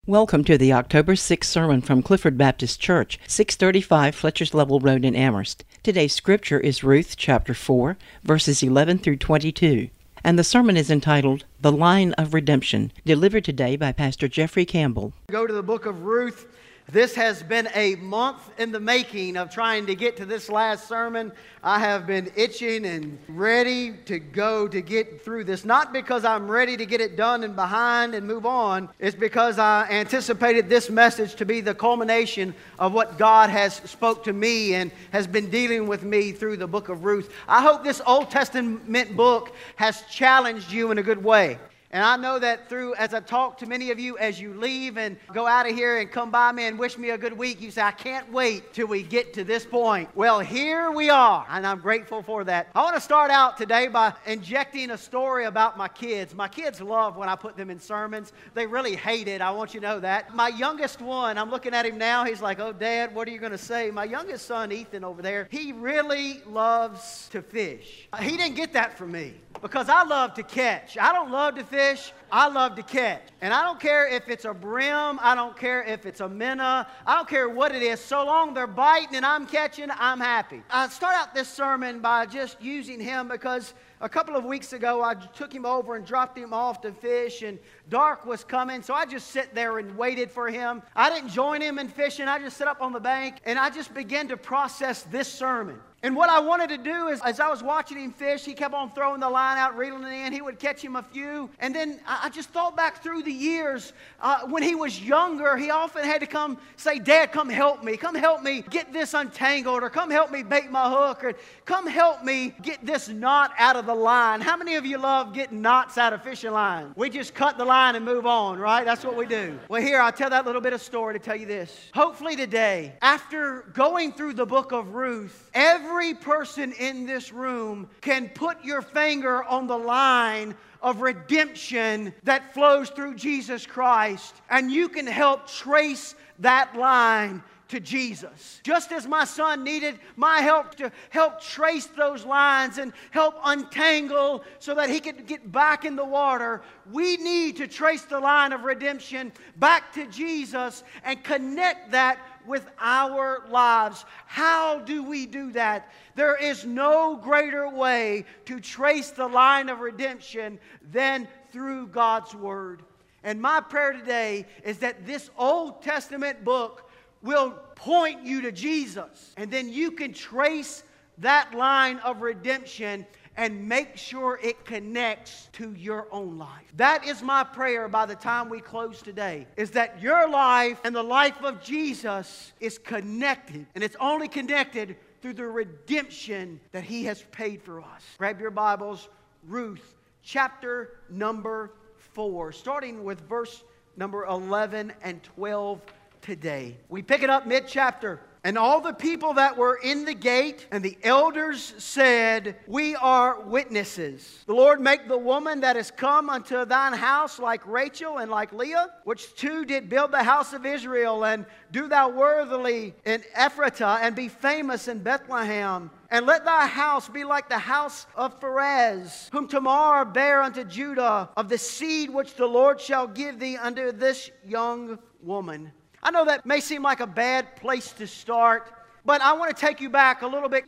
Welcome to the October 6th sermon from Clifford Baptist Church, 635 Fletcher's Level Road in Amherst. Today's scripture is Ruth chapter 4, verses 11 through 22. And the sermon is entitled, The Line of Redemption, delivered today by Pastor Jeffrey Campbell. Go to the book of Ruth. This has been a month in the making of trying to get to this last sermon. I have been itching and ready to go to get through this. Not because I'm ready to get it done and behind and move on. It's because I anticipated this message to be the culmination of what God has spoke to me and has been dealing with me through the book of Ruth. I hope this Old Testament book has challenged you in a good way. And I know that as I talk to many of you as you leave and go out of here and come by me and wish me a good week, you say, I can't wait till we get to this point. Well, here we are, and I'm grateful for that. I want to start out today by injecting a story about my kids. My kids love when I put them in sermons. They really hate it. I want you to know that. My youngest one, I'm looking at him now. He's like, oh, Dad, what are you going to say? My youngest son, Ethan, over there, he really loves to fish. He didn't get that from me because I love to catch. I don't love to fish. I love to catch. And I don't care if it's a brim. I don't care if it's a minnow. I don't care what it is. So long they're biting and I'm catching, I'm happy. I start out this sermon by just using him because a couple of weeks ago I took him over and dropped him off to fish and dark was coming. So I just sit there and waited for him. I didn't join him in fishing. I just sat up on the bank and I just began to process this sermon. And what I wanted to do is, as I was watching him fish, he kept on throwing the line out, reeling it in. He would catch him a few. And then I just thought back through the years. When he was younger, he often had to come say, Dad, come help me. Come help me get this untangled. Or come help me bait my hook. Or come help me get this knot out of the line. How many of you love getting knots out of fishing lines? We just cut the line and move on, right? That's what we do. Well, here, I'll tell that little bit of story to tell you this. Hopefully today, after going through the book of Ruth, every person in this room can put your finger on the line of redemption that flows through Jesus Christ, and you can help trace that line to Jesus. Just as my son needed my help to help trace those lines and help untangle so that he could get back in the water, we need to trace the line of redemption back to Jesus and connect that with our lives. How do we do that? There is no greater way to trace the line of redemption than through God's Word. And my prayer today is that this Old Testament book will point you to Jesus. And then you can trace that line of redemption and make sure it connects to your own life. That is my prayer by the time we close today, is that your life and the life of Jesus is connected. And it's only connected through the redemption that He has paid for us. Grab your Bibles, Ruth, chapter number 4, starting with verse number 11 and 12 today. We pick it up mid-chapter. And all the people that were in the gate and the elders said, We are witnesses. The Lord make the woman that is come unto thine house like Rachel and like Leah, which two did build the house of Israel, and do thou worthily in Ephratah, and be famous in Bethlehem. And let thy house be like the house of Pharez, whom Tamar bare unto Judah, of the seed which the Lord shall give thee unto this young woman. I know that may seem like a bad place to start, but I want to take you back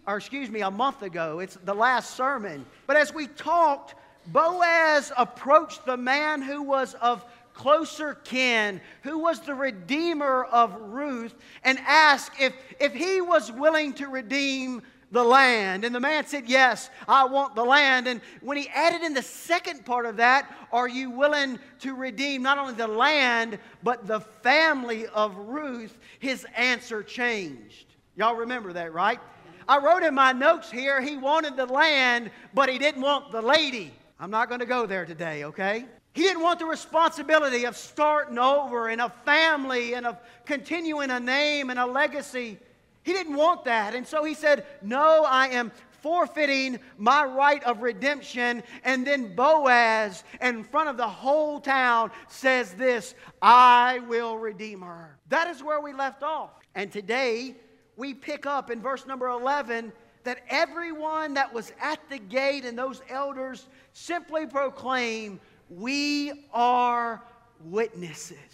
a month ago. It's the last sermon. But as we talked, Boaz approached the man who was of closer kin, who was the redeemer of Ruth, and asked if he was willing to redeem the land. And the man said, yes, I want the land. And when he added in the second part of that, are you willing to redeem not only the land, but the family of Ruth, his answer changed. Y'all remember that, right? I wrote in my notes here, he wanted the land, but he didn't want the lady. I'm not going to go there today, okay? He didn't want the responsibility of starting over and a family and of continuing a name and a legacy. He didn't want that. And so he said, no, I am forfeiting my right of redemption. And then Boaz, in front of the whole town, says this, I will redeem her. That is where we left off. And today, we pick up in verse number 11 that everyone that was at the gate and those elders simply proclaim, we are witnesses.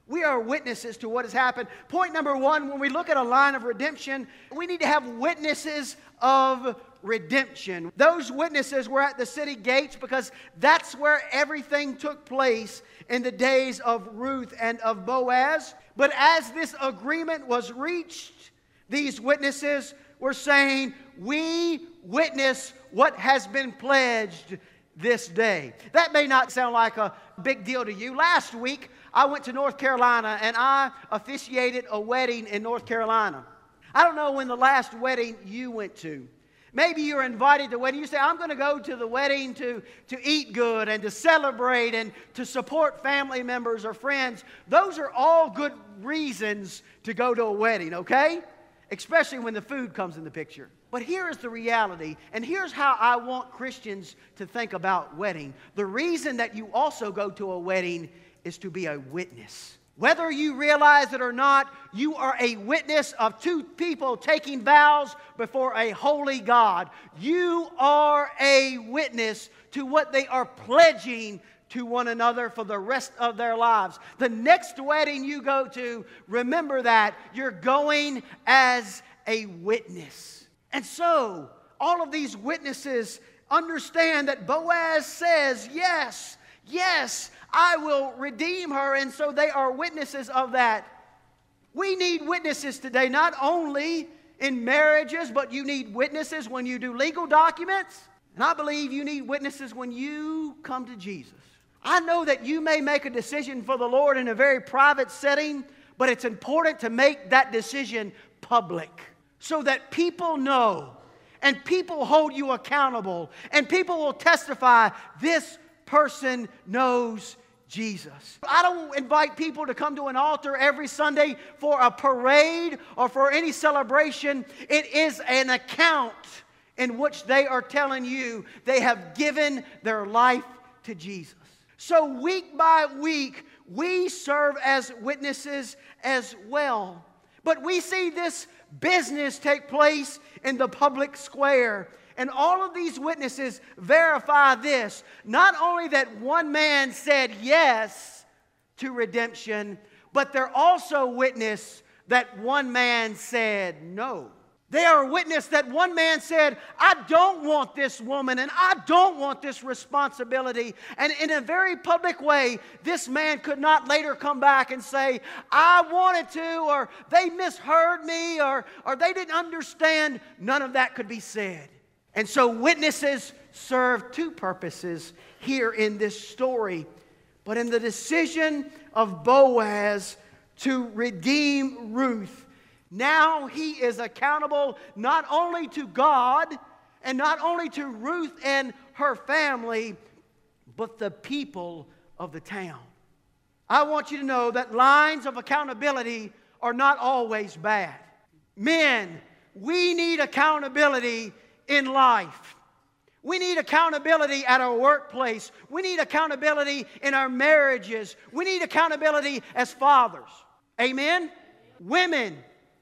We are witnesses to what has happened. Point number one, when we look at a line of redemption, we need to have witnesses of redemption. Those witnesses were at the city gates because that's where everything took place in the days of Ruth and of Boaz. But as this agreement was reached, these witnesses were saying, we witness what has been pledged this day. That may not sound like a big deal to you. Last week, I went to North Carolina and I officiated a wedding in North Carolina. I don't know when the last wedding you went to. Maybe you're invited to a wedding. You say, I'm going to go to the wedding to eat good and to celebrate and to support family members or friends. Those are all good reasons to go to a wedding, okay? Especially when the food comes in the picture. But here is the reality, and here's how I want Christians to think about wedding. The reason that you also go to a wedding is to be a witness. Whether you realize it or not, you are a witness of two people taking vows before a holy God. You are a witness to what they are pledging to one another for the rest of their lives. The next wedding you go to, remember that you're going as a witness. And so, all of these witnesses understand that Boaz says, yes, I will redeem her, and so they are witnesses of that. We need witnesses today, not only in marriages, but you need witnesses when you do legal documents, and I believe you need witnesses when you come to Jesus. I know that you may make a decision for the Lord in a very private setting, but it's important to make that decision public so that people know and people hold you accountable and people will testify, this person knows Jesus. I don't invite people to come to an altar every Sunday for a parade or for any celebration. It is an account in which they are telling you they have given their life to Jesus. So week by week, we serve as witnesses as well. But we see this business take place in the public square. And all of these witnesses verify this. Not only that one man said yes to redemption, but they're also witness that one man said no. They are witness that one man said, I don't want this woman and I don't want this responsibility. And in a very public way, this man could not later come back and say, I wanted to, or they misheard me, or they didn't understand. None of that could be said. And so witnesses serve two purposes here in this story. But in the decision of Boaz to redeem Ruth, now he is accountable not only to God and not only to Ruth and her family, but the people of the town. I want you to know that lines of accountability are not always bad. Men, we need accountability in life. We need accountability at our workplace. We need accountability in our marriages. We need accountability as fathers. Amen? Women,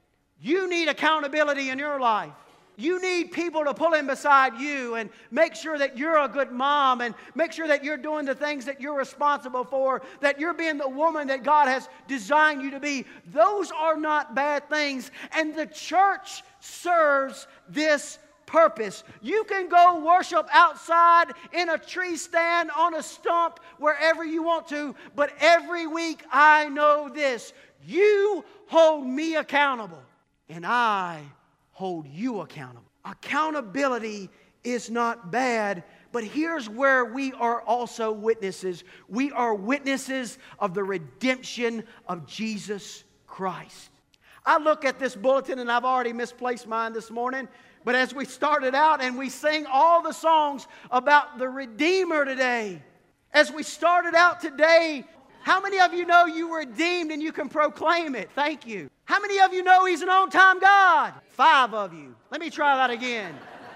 you need accountability in your life. You need people to pull in beside you and make sure that you're a good mom and make sure that you're doing the things that you're responsible for, that you're being the woman that God has designed you to be. Those are not bad things. And the church serves this purpose. You can go worship outside in a tree stand, on a stump, wherever you want to, but every week I know this: you hold me accountable and I hold you accountable. Accountability is not bad, but here's where we are also witnesses. We are witnesses of the redemption of Jesus Christ. I look at this bulletin, and I've already misplaced mine this morning, but as we started out and we sing all the songs about the Redeemer today, as we started out today, how many of you know you were redeemed and you can proclaim it? Thank you. How many of you know He's an on-time God? 5 of you. Let me try that again.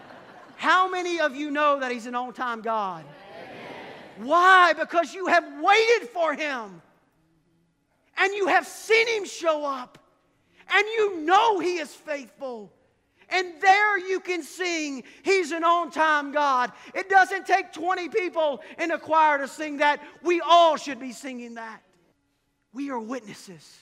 How many of you know that He's an on-time God? Amen. Why? Because you have waited for Him. And you have seen Him show up. And you know He is faithful. And there you can sing, He's an on-time God. It doesn't take 20 people in a choir to sing that. We all should be singing that. We are witnesses.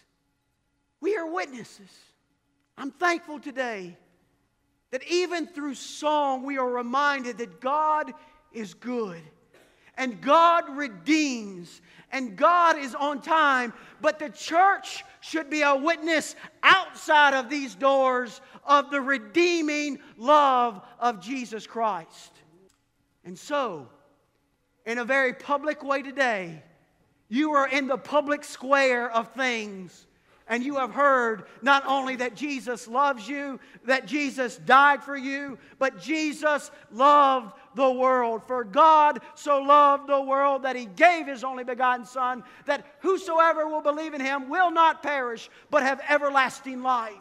We are witnesses. I'm thankful today that even through song we are reminded that God is good and God redeems and God is on time. But the church should be a witness outside of these doors of the redeeming love of Jesus Christ. And so, in a very public way today, you are in the public square of things. And you have heard not only that Jesus loves you, that Jesus died for you, but Jesus loved the world. For God so loved the world that He gave His only begotten Son, that whosoever will believe in Him will not perish, but have everlasting life.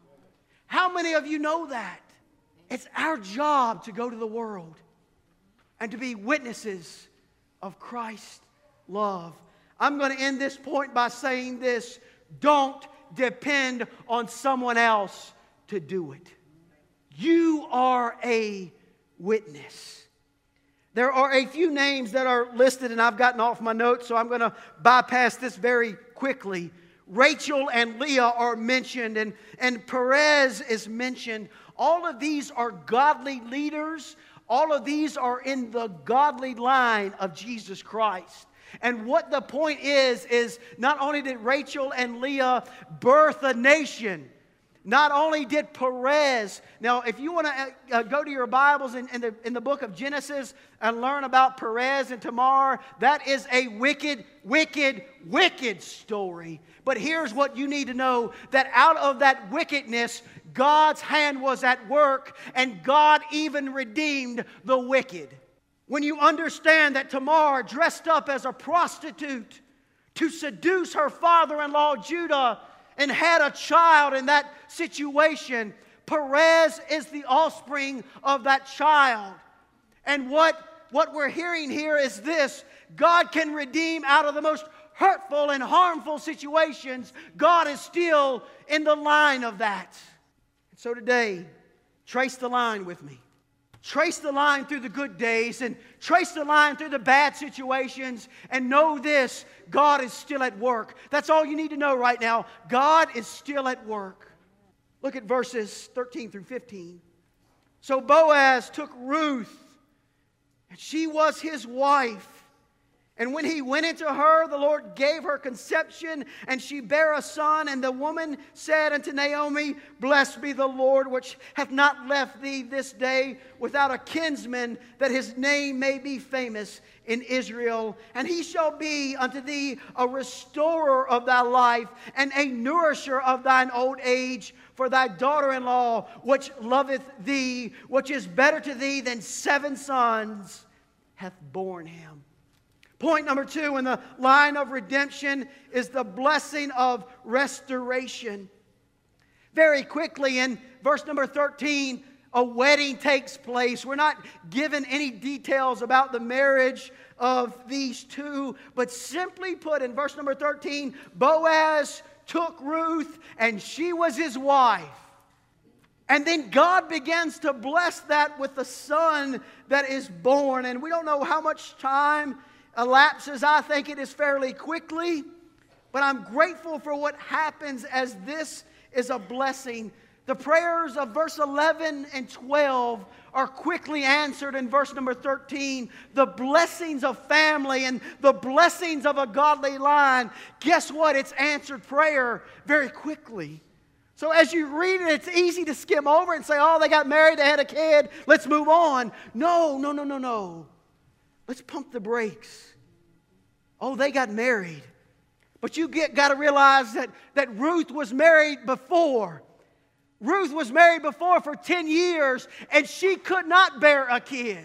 How many of you know that? It's our job to go to the world and to be witnesses of Christ's love. I'm going to end this point by saying this. Don't depend on someone else to do it. You are a witness. There are a few names that are listed, and I've gotten off my notes, so I'm going to bypass this very quickly. Rachel and Leah are mentioned, and Perez is mentioned. All of these are godly leaders. All of these are in the godly line of Jesus Christ. And what the point is not only did Rachel and Leah birth a nation, not only did Perez. Now, if you want to go to your Bibles in the book of Genesis and learn about Perez and Tamar, that is a wicked, wicked, wicked story. But here's what you need to know, that out of that wickedness, God's hand was at work, and God even redeemed the wicked. When you understand that Tamar dressed up as a prostitute to seduce her father-in-law Judah and had a child in that situation, Perez is the offspring of that child. And what we're hearing here is this: God can redeem out of the most hurtful and harmful situations. God is still in the line of that. And so today, trace the line with me. Trace the line through the good days and trace the line through the bad situations, and know this: God is still at work. That's all you need to know right now. God is still at work. Look at verses 13 through 15. So Boaz took Ruth, and she was his wife. And when he went into her, the Lord gave her conception, and she bare a son. And the woman said unto Naomi, Blessed be the Lord, which hath not left thee this day without a kinsman, that his name may be famous in Israel. And he shall be unto thee a restorer of thy life, and a nourisher of thine old age. For thy daughter-in-law, which loveth thee, which is better to thee than 7 sons, hath borne him. Point number 2 in the line of redemption is the blessing of restoration. Very quickly in verse number 13, a wedding takes place. We're not given any details about the marriage of these two, but simply put, in verse number 13, Boaz took Ruth and she was his wife. And then God begins to bless that with the son that is born. And we don't know how much time elapses. I think it is fairly quickly, but I'm grateful for what happens as this is a blessing. The prayers of verse 11 and 12 are quickly answered in verse number 13. The blessings of family and the blessings of a godly line. Guess what? It's answered prayer very quickly. So as you read it, it's easy to skim over and say, oh, they got married, they had a kid, let's move on. No. Let's pump the brakes. Oh, they got married. But you got to realize that Ruth was married before. Ruth was married before for 10 years, and she could not bear a kid.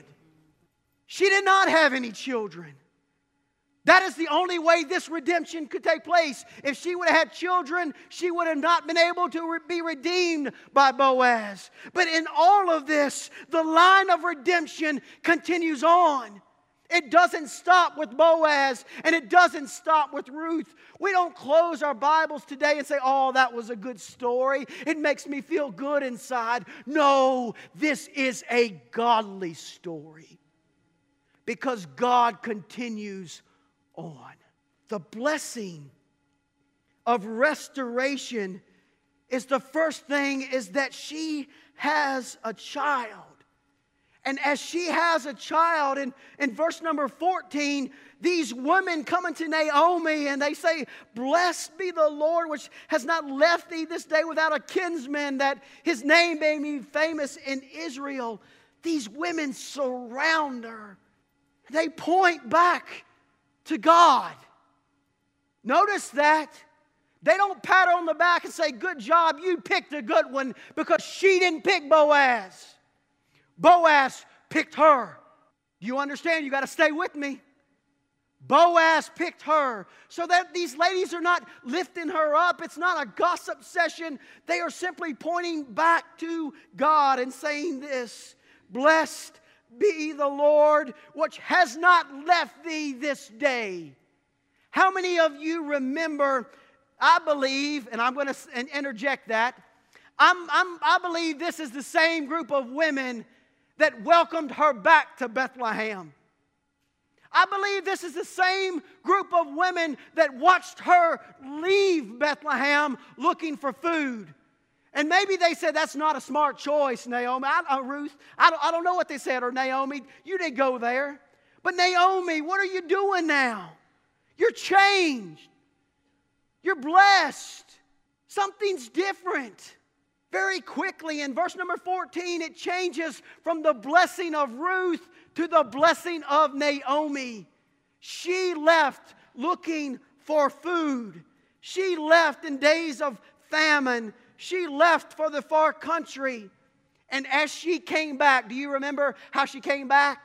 She did not have any children. That is the only way this redemption could take place. If she would have had children, she would have not been able to be redeemed by Boaz. But in all of this, the line of redemption continues on. It doesn't stop with Boaz, and it doesn't stop with Ruth. We don't close our Bibles today and say, oh, that was a good story. It makes me feel good inside. No, this is a godly story because God continues on. The blessing of restoration is the first thing is that she has a child. And as she has a child, in verse number 14, these women come into Naomi and they say, "Blessed be the Lord, which has not left thee this day without a kinsman, that his name may be famous in Israel." These women surround her. They point back to God. Notice that. They don't pat her on the back and say, "Good job, you picked a good one," because she didn't pick Boaz. Boaz picked her. Do you understand? You got to stay with me. Boaz picked her. So that these ladies are not lifting her up. It's not a gossip session. They are simply pointing back to God and saying this: "Blessed be the Lord, which has not left thee this day." How many of you remember, I believe, and I'm going to interject that, I believe this is the same group of women that welcomed her back to Bethlehem. I believe this is the same group of women that watched her leave Bethlehem looking for food. And maybe they said, "That's not a smart choice, Naomi." Ruth, I don't know what they said, or Naomi, "You didn't go there." But Naomi, what are you doing now? You're changed. You're blessed. Something's different. Very quickly, in verse number 14, it changes from the blessing of Ruth to the blessing of Naomi. She left looking for food. She left in days of famine. She left for the far country. And as she came back, do you remember how she came back?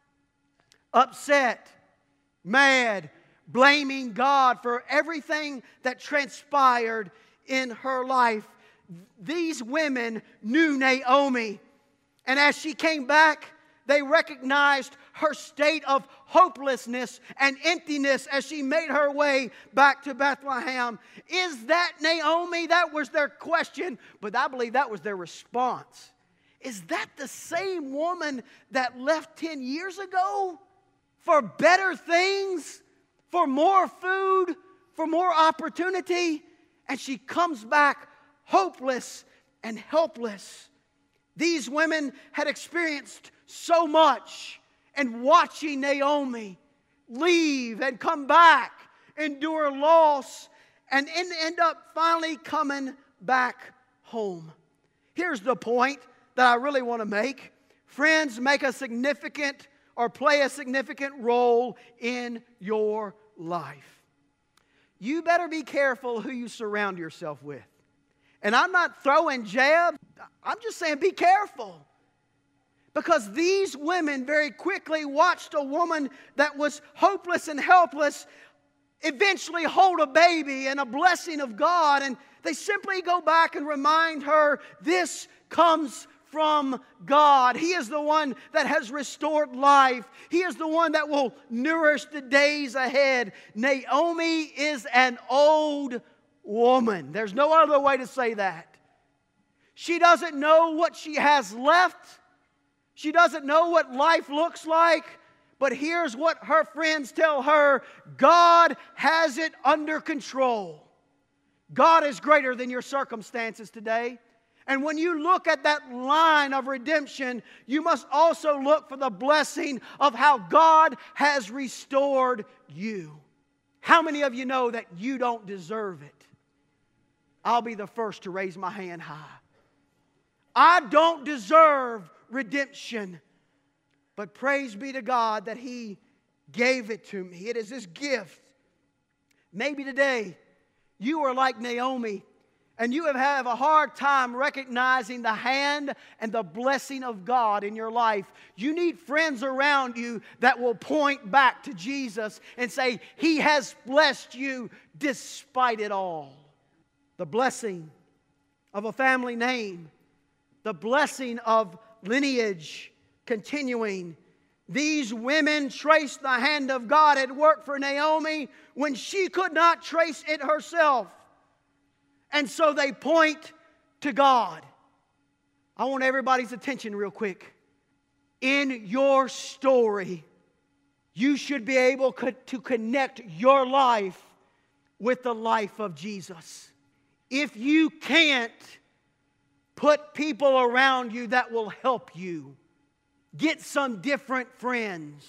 Upset, mad, blaming God for everything that transpired in her life. These women knew Naomi. And as she came back, they recognized her state of hopelessness and emptiness as she made her way back to Bethlehem. Is that Naomi? That was their question, but I believe that was their response. Is that the same woman that left 10 years ago for better things, for more food, for more opportunity? And she comes back hopeless and helpless. These women had experienced so much, and watching Naomi leave and come back, endure loss, and end up finally coming back home. Here's the point that I really want to make. Friends make a significant or play a significant role in your life. You better be careful who you surround yourself with. And I'm not throwing jabs. I'm just saying be careful. Because these women very quickly watched a woman that was hopeless and helpless eventually hold a baby and a blessing of God. And they simply go back and remind her, this comes from God. He is the one that has restored life. He is the one that will nourish the days ahead. Naomi is an old woman. There's no other way to say that. She doesn't know what she has left. She doesn't know what life looks like. But here's what her friends tell her: God has it under control. God is greater than your circumstances today. And when you look at that line of redemption, you must also look for the blessing of how God has restored you. How many of you know that you don't deserve it? I'll be the first to raise my hand high. I don't deserve redemption, but praise be to God that He gave it to me. It is His gift. Maybe today you are like Naomi, and you have a hard time recognizing the hand and the blessing of God in your life. You need friends around you that will point back to Jesus and say, He has blessed you despite it all. The blessing of a family name, the blessing of lineage continuing. These women traced the hand of God at work for Naomi when she could not trace it herself. And so they point to God. I want everybody's attention real quick. In your story, you should be able to connect your life with the life of Jesus. If you can't put people around you that will help you, get some different friends.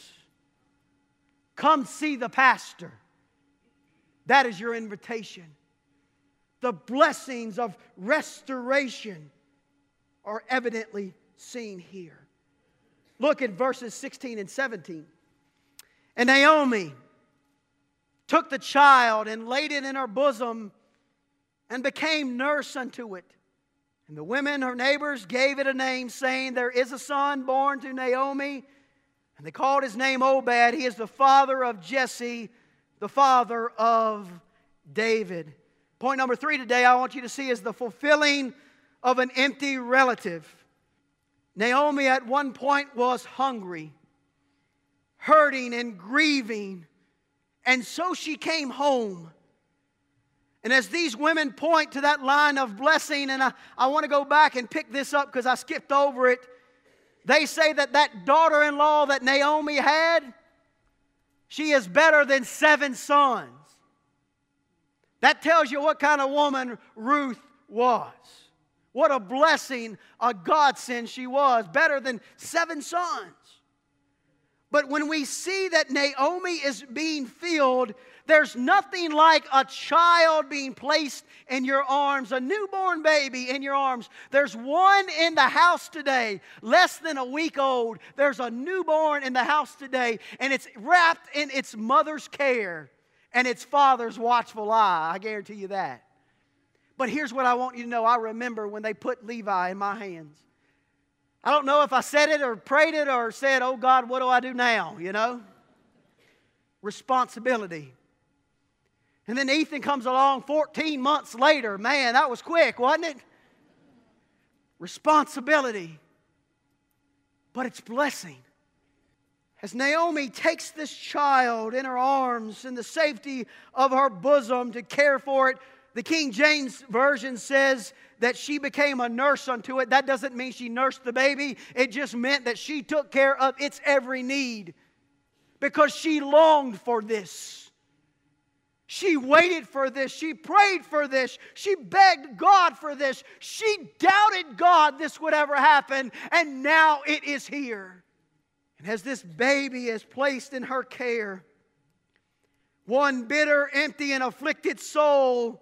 Come see the pastor. That is your invitation. The blessings of restoration are evidently seen here. Look at verses 16 and 17. And Naomi took the child and laid it in her bosom and became nurse unto it. And the women, her neighbors, gave it a name, saying, there is a son born to Naomi. And they called his name Obed. He is the father of Jesse, the father of David. Point number 3 today I want you to see is the fulfilling of an empty relative. Naomi at one point was hungry, hurting and grieving, and so she came home. And as these women point to that line of blessing, and I want to go back and pick this up because I skipped over it. They say that daughter-in-law that Naomi had, she is better than 7 sons. That tells you what kind of woman Ruth was. What a blessing, a godsend she was. Better than 7 sons. But when we see that Naomi is being filled, there's nothing like a child being placed in your arms, a newborn baby in your arms. There's one in the house today, less than a week old. There's a newborn in the house today, and it's wrapped in its mother's care and its father's watchful eye. I guarantee you that. But here's what I want you to know. I remember when they put Levi in my hands. I don't know if I said it or prayed it or said, oh God, what do I do now? You know? Responsibility. And then Ethan comes along 14 months later. Man, that was quick, wasn't it? Responsibility. But it's blessing. As Naomi takes this child in her arms in the safety of her bosom to care for it, the King James Version says that she became a nurse unto it. That doesn't mean she nursed the baby. It just meant that she took care of its every need because she longed for this. She waited for this. She prayed for this. She begged God for this. She doubted God this would ever happen, and now it is here. And as this baby is placed in her care, one bitter, empty, and afflicted soul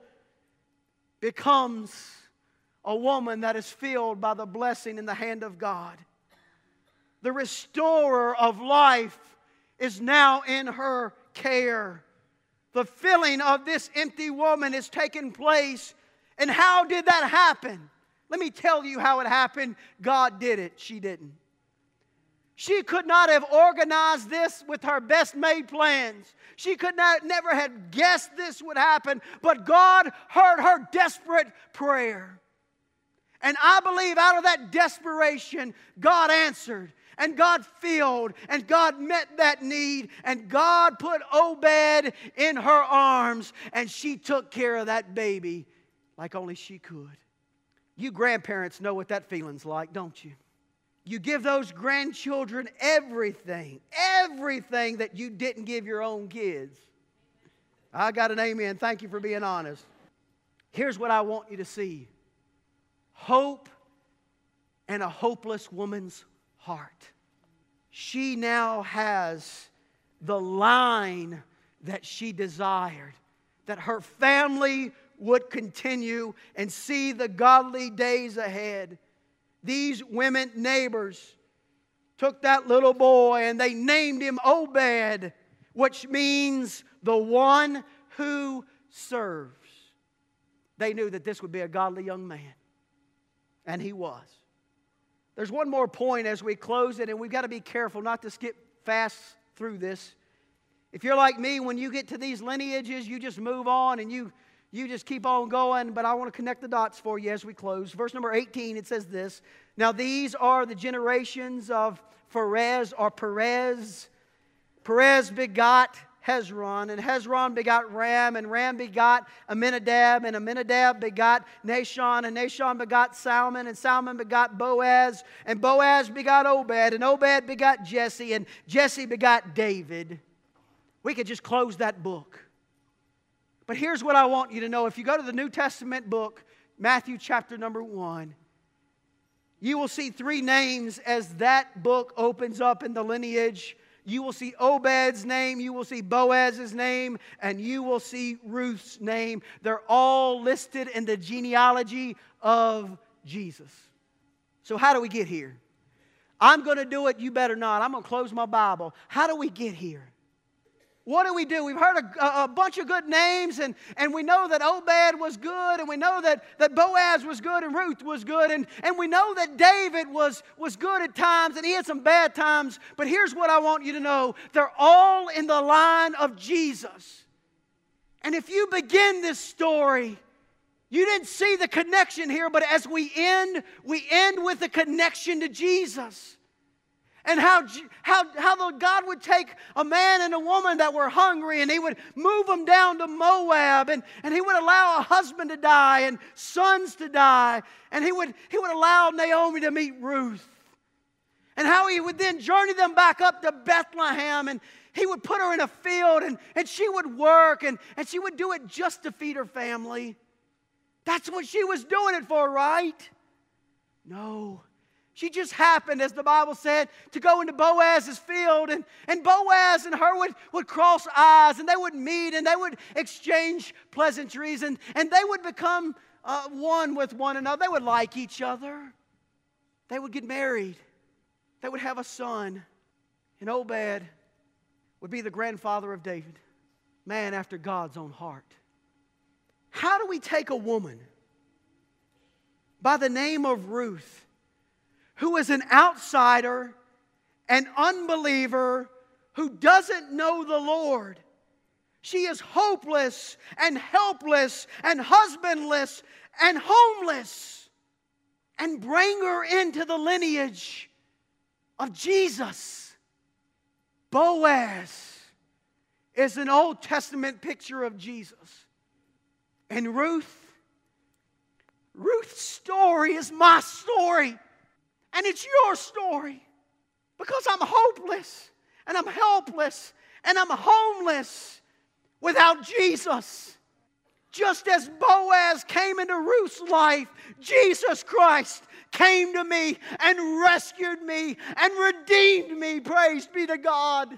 becomes a woman that is filled by the blessing in the hand of God. The restorer of life is now in her care. The filling of this empty woman is taking place. And how did that happen? Let me tell you how it happened. God did it. She didn't. She could not have organized this with her best made plans. She could never have guessed this would happen. But God heard her desperate prayer. And I believe out of that desperation, God answered. And God filled. And God met that need. And God put Obed in her arms. And she took care of that baby like only she could. You grandparents know what that feeling's like, don't you? You give those grandchildren everything that you didn't give your own kids. I got an amen. Thank you for being honest. Here's what I want you to see. Hope and a hopeless woman's heart. She now has the line that she desired, that her family would continue and see the godly days ahead. These women neighbors took that little boy and they named him Obed, which means the one who serves. They knew that this would be a godly young man. And he was. There's one more point as we close it, and we've got to be careful not to skip fast through this. If you're like me, when you get to these lineages, you just move on and you just keep on going, but I want to connect the dots for you as we close. Verse number 18, it says this. Now these are the generations of Pharez or Perez. Perez begot Hezron, and Hezron begot Ram, and Ram begot Amminadab, and Amminadab begot Nahshon, and Nahshon begot Salmon, and Salmon begot Boaz, and Boaz begot Obed, and Obed begot Jesse, and Jesse begot David. We could just close that book. But here's what I want you to know. If you go to the New Testament book, Matthew chapter number 1, you will see 3 names as that book opens up in the lineage. You will see Obed's name, you will see Boaz's name, and you will see Ruth's name. They're all listed in the genealogy of Jesus. So how do we get here? I'm going to do it, you better not. I'm going to close my Bible. How do we get here? What do we do? We've heard a bunch of good names, and we know that Obed was good, and we know that Boaz was good, and Ruth was good, and we know that David was good at times, and he had some bad times. But here's what I want you to know. They're all in the line of Jesus. And if you begin this story, you didn't see the connection here, but as we end with the connection to Jesus. And how God would take a man and a woman that were hungry, and He would move them down to Moab, and He would allow a husband to die and sons to die, and He would allow Naomi to meet Ruth. And how He would then journey them back up to Bethlehem, and He would put her in a field, and she would work, and she would do it just to feed her family. That's what she was doing it for, right? No. She just happened, as the Bible said, to go into Boaz's field, and Boaz and her would cross eyes, and they would meet, and they would exchange pleasantries, and they would become one with one another. They would like each other. They would get married. They would have a son, and Obed would be the grandfather of David, man after God's own heart. How do we take a woman by the name of Ruth, who is an outsider, an unbeliever, who doesn't know the Lord? She is hopeless and helpless and husbandless and homeless, and bring her into the lineage of Jesus. Boaz is an Old Testament picture of Jesus. And Ruth's story is my story. And it's your story. Because I'm hopeless, and I'm helpless, and I'm homeless without Jesus. Just as Boaz came into Ruth's life, Jesus Christ came to me and rescued me and redeemed me. Praise be to God.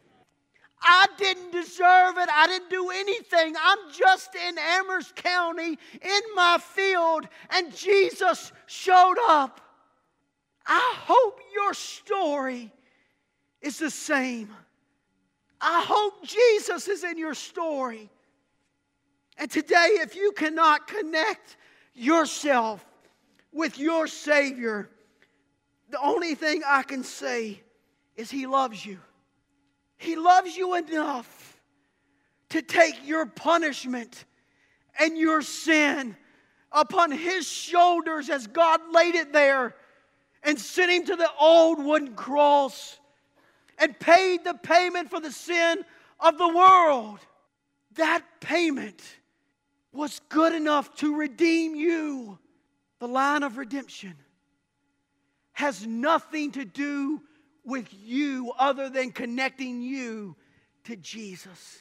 I didn't deserve it. I didn't do anything. I'm just in Amherst County in my field, and Jesus showed up. I hope your story is the same. I hope Jesus is in your story. And today, if you cannot connect yourself with your Savior, the only thing I can say is He loves you. He loves you enough to take your punishment and your sin upon His shoulders as God laid it there, and sent Him to the old wooden cross and paid the payment for the sin of the world. That payment was good enough to redeem you. The line of redemption has nothing to do with you other than connecting you to Jesus.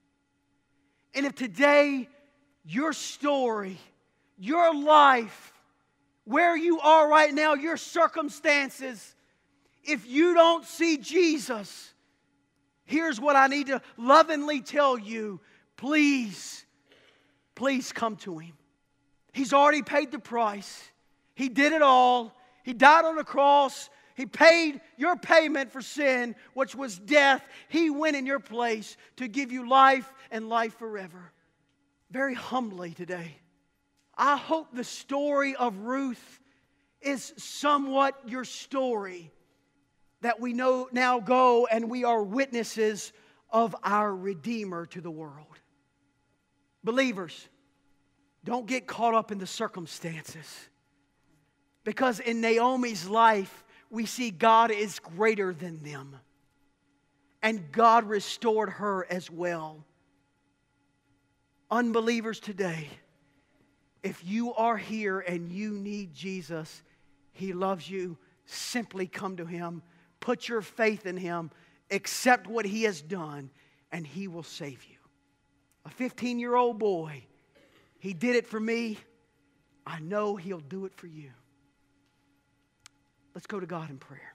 And if today your story, your life, where you are right now, your circumstances, if you don't see Jesus, here's what I need to lovingly tell you. Please come to Him. He's already paid the price. He did it all. He died on the cross. He paid your payment for sin, which was death. He went in your place to give you life and life forever. Very humbly today, I hope the story of Ruth is somewhat your story, that we know now go and we are witnesses of our Redeemer to the world. Believers, don't get caught up in the circumstances, because in Naomi's life, we see God is greater than them. And God restored her as well. Unbelievers today, if you are here and you need Jesus, He loves you. Simply come to Him. Put your faith in Him. Accept what He has done, and He will save you. a 15-year-old boy. He did it for me. I know He'll do it for you. Let's go to God in prayer.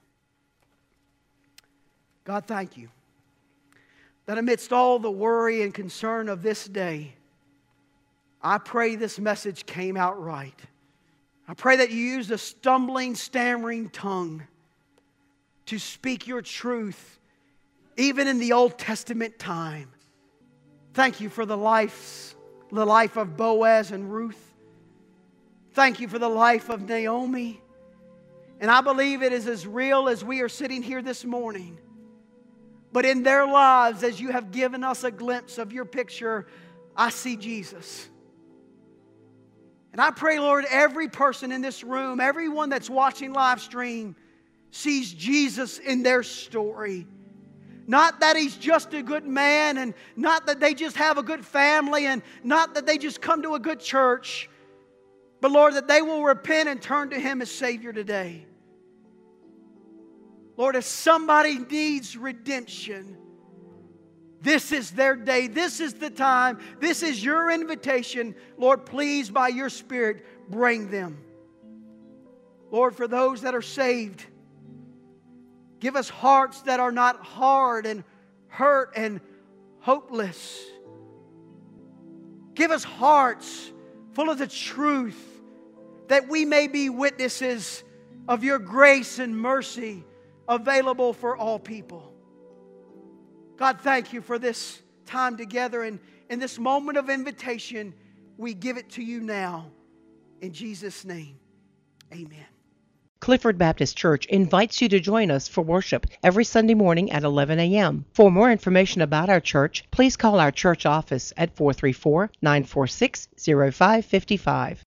God, thank You that amidst all the worry and concern of this day, I pray this message came out right. I pray that You used a stumbling, stammering tongue to speak Your truth, even in the Old Testament time. Thank You for the life of Boaz and Ruth. Thank You for the life of Naomi. And I believe it is as real as we are sitting here this morning. But in their lives, as You have given us a glimpse of Your picture, I see Jesus. And I pray, Lord, every person in this room, everyone that's watching live stream, sees Jesus in their story. Not that He's just a good man, and not that they just have a good family, and not that they just come to a good church, but Lord, that they will repent and turn to Him as Savior today. Lord, if somebody needs redemption, this is their day. This is the time. This is Your invitation. Lord, please, by Your Spirit, bring them. Lord, for those that are saved, give us hearts that are not hard and hurt and hopeless. Give us hearts full of the truth, that we may be witnesses of Your grace and mercy available for all people. God, thank You for this time together, and in this moment of invitation, we give it to You now. In Jesus' name, amen. Clifford Baptist Church invites you to join us for worship every Sunday morning at 11 a.m. For more information about our church, please call our church office at 434-946-0555.